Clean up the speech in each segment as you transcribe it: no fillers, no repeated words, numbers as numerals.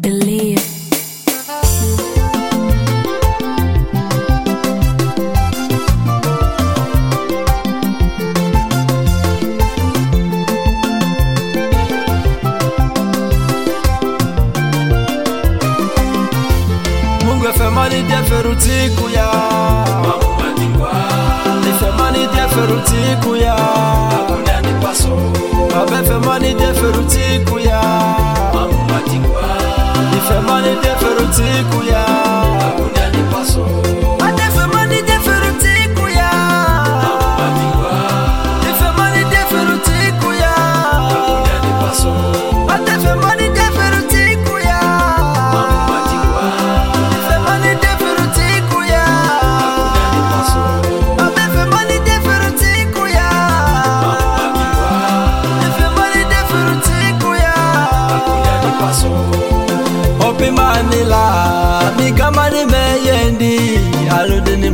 believe. Mungu efemani dia feruti kuya Mama dingwa efemani dia feruti kuya Akuna ni paso Baba efemani dia feruti kuya Mama dingwa efemani dia feruti kuya Akuna ni paso Ate efemani dia feruti kuya Mama dingwa efemani dia feruti kuya Akuna ni paso Ate efemani dia feruti kuya Mama dingwa efemani dia feruti kuya Akuna ni paso Baba efemani dia feruti kuya Mama dingwa efemani dia feruti kuya Akuna ni paso Opi manila mikamani meyendi aludini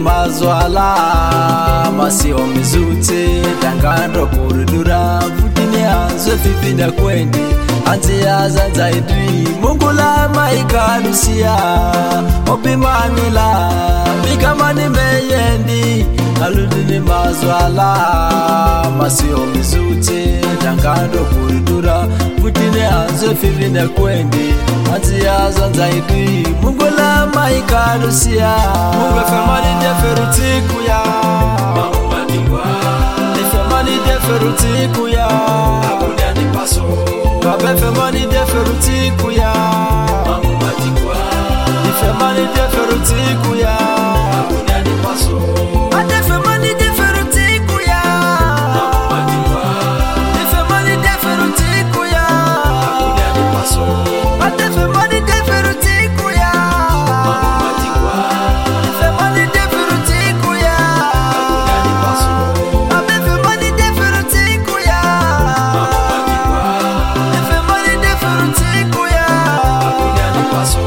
mazwala masio mizute tangando kuridura futini anzwe fipinda kwendi anzia zanzaidri mungula maikalusia Opi manila mikamani meyendi aludini mazwala masio mizute tangando kuridura futini anzwe fipinda kwendi anzia zanzaidri mungula maikalusia Mungu efemani dia feruti kuya Mama dingwa efemani dia feruti kuya Akuna ni paso Baba efemani dia feruti kuya Mama dingwa efemani dia feruti kuya Akuna ni paso Ate efemani dia feruti kuya Mama dingwa efemani dia feruti kuya Akuna ni paso Ate efemani dia feruti kuya Mama dingwa efemani dia feruti kuya Akuna ni paso Baba efemani dia feruti kuya Mama dingwa efemani dia feruti kuya Akuna ni paso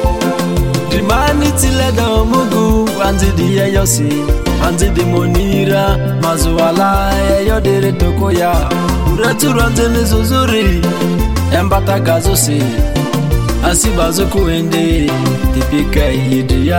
Dimani tileda mugu anzidi ya yosi anzidi monira mazuala ya yodere tokoya uraturu anzene zuzuri embata gazosi asibazo kuende tipika yidia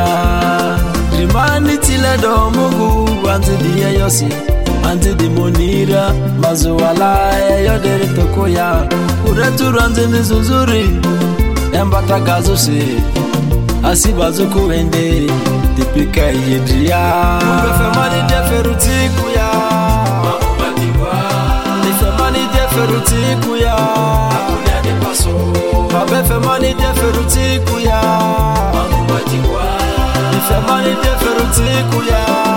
Dimani tileda mugu anzidi ya yosi anzidi monira mazuala ya yodere tokoya uraturu anzene zuzuri embata gazosi asibazo kuende tipika yidria Mungu efemani dia feruti kuya Mama dingwa efemani dia feruti kuya Akuna ni paso Baba efemani dia feruti kuya Mama dingwa efemani dia feruti kuya